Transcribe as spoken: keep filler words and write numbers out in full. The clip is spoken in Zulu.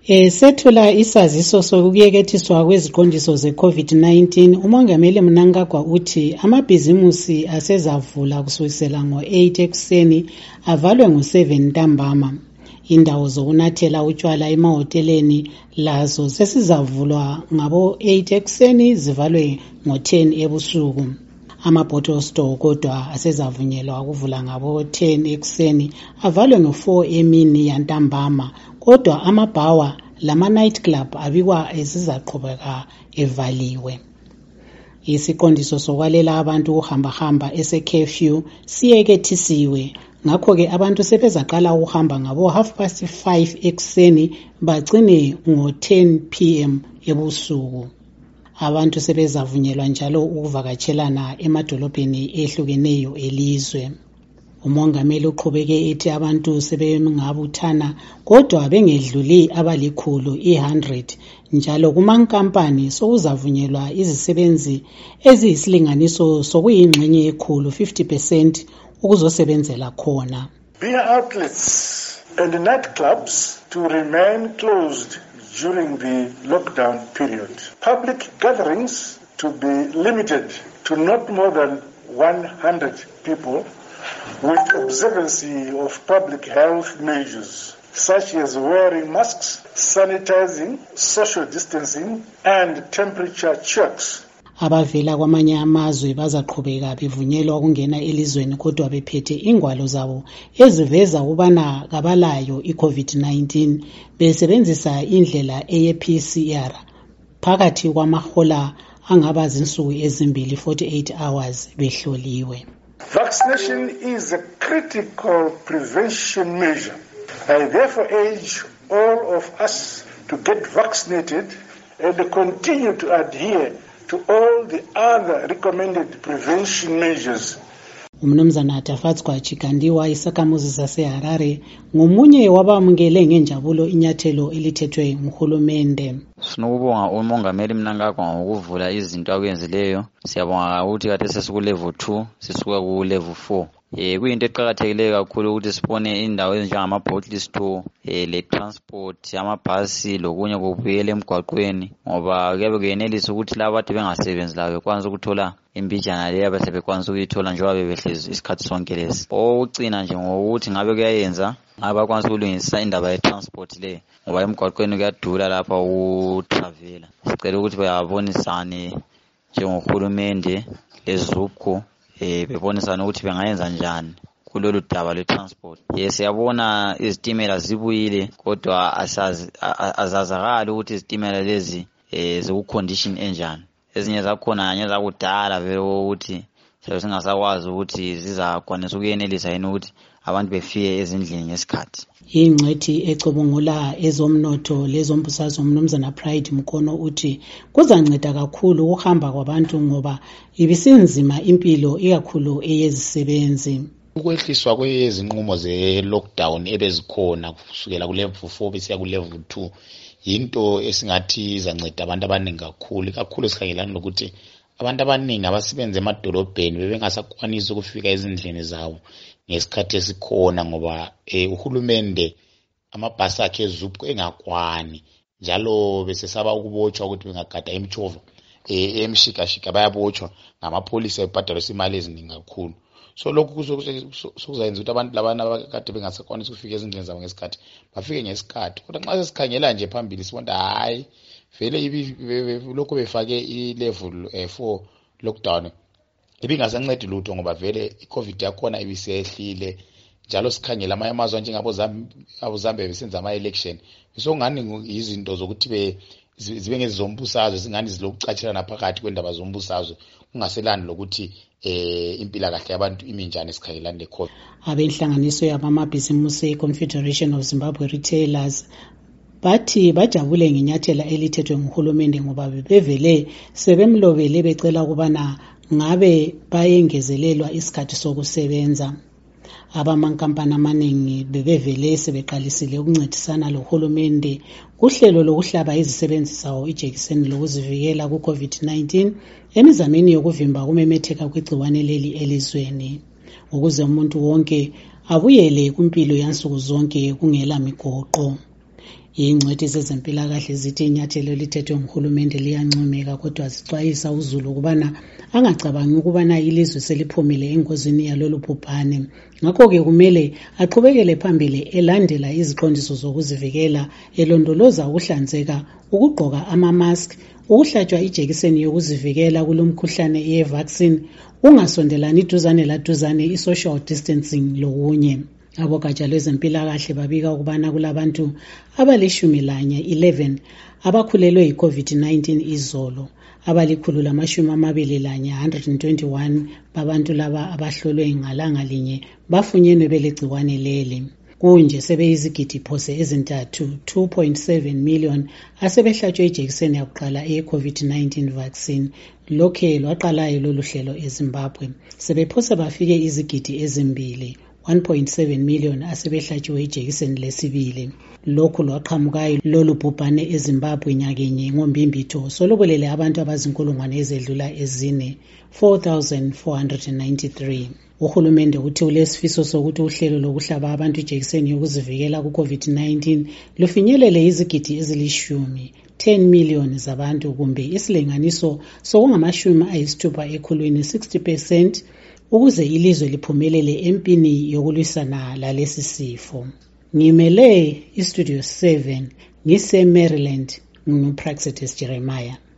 Esethula isaziso sokuyekethiswa kweziqondiso ze-COVID nineteen, uMongameli Mnangagwa uthi amabhizimusi asezavula kusukela ngo-eight ekuseni avalwe ngo-seven ntambama. Indawo zokunathela utshwala emahoteleni lazo sesizavulwa ngabo-eight ekuseni zivalwe ngo-ten ebusuku. Ama-bottle store kodwa asezavunyelwa ukuvula ngabo-ten ekuseni avalwe ngo-four emini yantambama, kodwa amabhawa lama-night club abikwa ezizaqhubeka evaliwe. Isiqondiso sokwalela abantu ukuhambahamba ese-curfew siyekethisiwe, ngakho-ke abantu sebezaqala ukuhamba ngabo half past five ekuseni bagcine ngo-ten p m ebusuku. Abantu sebezavunyelwa njalo ukuvakatshelana emadolobheni ehlukeneyo elizwe. Umongameli uqhubeke ethi abantu sebengabuthana kodwa bengedluli abalikhulu one hundred, njalo kumankampani sokuzavunyelwa izisebenzi eziyisilinganiso sokuyingxenye ekhulu fifty percent ukuzosebenzela khona. Beer outlets and nightclubs to remain closed during the lockdown period. Public gatherings to be limited to not more than one hundred people, with observance of public health measures such as wearing masks, sanitizing, social distancing, and temperature checks. Abavela kwamanye amazwe bazaqhubeka bevunyelwa ukungena elizweni kodwa bephethe ingwalo zabo eziveza ukubana kabalayo i-COVID nineteen besebenzisa indlela eye-P C R phakathi kwamahola angaba zinsuku ezimbili forty-eight hours behloliwe. Vaccination is a critical prevention measure. I therefore urge all of us to get vaccinated and continue to adhere to all the other recommended prevention measures. Umnumzana Tafatswa Chikandiwa isakhamuzi saseHarare ngomunye wabamukele ngenjabulo inyathelo elithethwe nguhulumende. Sinokubonga uMongameli Mnangagwa ngokuvula izinto akwenzileyo. Siyabonga ukuthi kade sesiku level two sisuka ku level four. Eh kuyinto eqhakathekileyo kakhulu ukuthi sibone indawo ezinjengama bottle store, eh le transport, amabhasi lokunye kubuyele emgwaqweni, ngoba kuyabe kuyenelisa ukuthi labo ade bengasebenzi lawo bekwanisa ukuthola imbijana leyo abahle bekwanisa ukuyithola njengoba bebehlezi isikhathi sonke lesi. Okucina nje ngokuthi ngabe kuyayenza abakwanisa ukulungisa indaba ye transport le, ngoba emgwaqweni kuyadula lapha ukutravela. Sicela ukuthi bayabonisane njengohulumende lezupho eh bebonisana ukuthi bengayenza njani kulolu daba le transport. Yes, siyabona izitimela zibuyile kodwa asazi azazakala ukuthi izitimela lezi eh ziku condition enjani. Ezinye zakhona kanye zakudala vele ukuthi singasakwazi ukuthi zizakwanisa ukuyenelisa yini ukuthi abantu befike ezindlini ngesikhathi. Ingcethi ecubungula ezomnotho lezombusazwe uMnumzana Pride Mkono uthi kuzanceda kakhulu ukuhamba kwabantu ngoba ibisinzima impilo ikakhulu eyezisebenzi. Ukwehliswa kwezinqumo ze-lockdown ebezikhona kusukela ku level four besiya ku level two yinto esingathi izanceda abantu abaningi kakhulu, kakhulu sikhangelana nokuthi abantu abaningi abasebenza emadolobheni bebengasakwanisi ukufika ezindlini zawo ngesikhathi esikhona ngoba eh uhulumende amabhasi akhe ezupho engakwani, njalo besesaba ukubotshwa ukuthi bengagada emchova eh emshikashika bayabotshwa ngamapholisa ebhadalisa imali eziningi kakhulu. So lokhu kuzokuzayenza ukuthi abantu labana abakade bengasakwanisi ukufika ezindlini zabo ngesikhathi bafike ngesikhathi. Kodwa nxa sesikhangela nje phambili sibona hayi vele lokho befake i-level four lockdown ibingasancedi lutho ngoba vele i-COVID yakhona ibisehlile, njalo sikhangela amanye amazwe njengabo Zambia besenza ama-election besongani izinto zokuthi be zibe ngezombusazwe zingani zilokucathelana phakathi kwendaba zombusazwe kungaselani lokuthi eh impilakahle yabantu iminjani esikhangelana ne-COVID. Abenhlanganiso yabamabhizimusi e-Confederation of Zimbabwe Retailers bathi bajabule ngenyathela elithethwe nguhulumende ngoba bebevele sebemlobele becela ukubana ngabe bayengezelelwa isikhathi sokusebenza. Abamankampani amaningi bebevele sebeqalisile ukuncedisana lohulumende kuhlelo lokuhlaba izisebenzi zawo ijekiseni lokuzivikela ku-COVID nineteen emizameni yokuvimba kumemetheka kwegciwane leli elizweni, ukuze umuntu wonke abuyele kumpilo yansuku zonke kungela migoqo. Ingcwethi zezempilakahle zithi inyathelo lithethwe nguhulumende liyancomeka, kodwa zixwayisa uzulu ukubana angacabangi ukubana ilizwe seliphumile engozini yalolu bhubhane. Ngakho-ke kumele aqhubekele phambili elandela iziqondiso zokuzivikela, elondoloza ukuhlanzeka, ukugqoka ama-mask, ukuhlatshwa ijekiseni yokuzivikela kulomkhuhlane ye-vaccine, ungasondelani iduzane laduzane, i-social distancing lokunye. Abogatsha lwezempilakahle babika ukubana kulabantu abalishumi lanye eleven abakhulelwe yi-COVID nineteen izolo, abalikhulu lamashumi amabili lanye one hundred twenty-one babantu laba abahlolwe ngalanga linye bafunyenwe belegciwane leli. Kunje sebeyizigidi phose ezintathu two point seven million asebehlatshwe ijekiseni yakuqala eye-COVID nineteen vaccine. Lokhe lwaqalayo lolu hlelo eZimbabwe sebephose bafike izigidi ezimbili one point seven million asebehlatshiwe ijekiseni lesibili. Lokhu lwaqhamukayo lolu bhubhane eZimbabwe nyakenye ngombimbitho solubolele abantu abazinkulungwane ezedlula ezine four thousand four hundred ninety-three. Uhulumende uthi ulesifiso sokuthi uhlelo lokuhlaba abantu ijekiseni yokuzivikela ku-COVID nineteen lufinyelele izigidi ezilishumi ten million zabantu, kumbe isilinganiso sokungamashumi ayisithupha ekhulwini sixty percent, ukuze ilizwe liphumelele empini yokulwisana lalesi sifo. Ngimele iStudio seven ngise Maryland, nginguPraxedes Jeremiah.